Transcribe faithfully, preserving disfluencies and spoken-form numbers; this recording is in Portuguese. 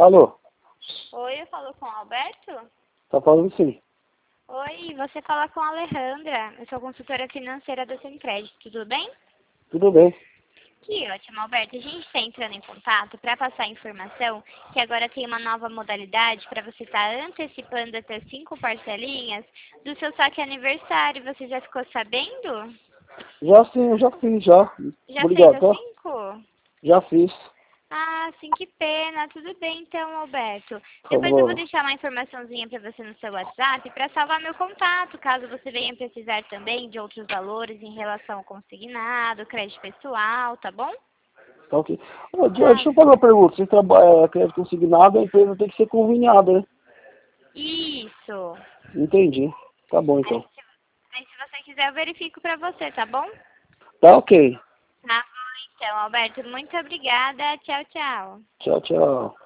Alô? Oi, eu falo com o Alberto? Tá falando sim. Oi, você fala com a Alejandra. Eu sou consultora financeira da Semcrédito, tudo bem? Tudo bem. Que ótimo, Alberto. A gente está entrando em contato para passar a informação que agora tem uma nova modalidade para você estar antecipando até cinco parcelinhas do seu saque aniversário. Você já ficou sabendo? Já sim, eu já fiz, já. Já fez Obrigado, as tá? cinco? Já fiz. Ah, sim, que pena. Tudo bem então, Alberto. Por Depois eu vou favor. deixar uma informaçãozinha para você no seu WhatsApp para salvar meu contato, caso você venha precisar também de outros valores em relação ao consignado, crédito pessoal, tá bom? Tá ok. Ô, Dia, Tá. deixa eu fazer uma pergunta. Você trabalha crédito consignado, a empresa tem que ser conveniada, né? Isso. Entendi. Tá bom, Aí então. se, aí, se você quiser, eu verifico para você, tá bom? Tá ok. Tá bom, então, Alberto. Muito obrigada. Tchau, tchau. Tchau, tchau.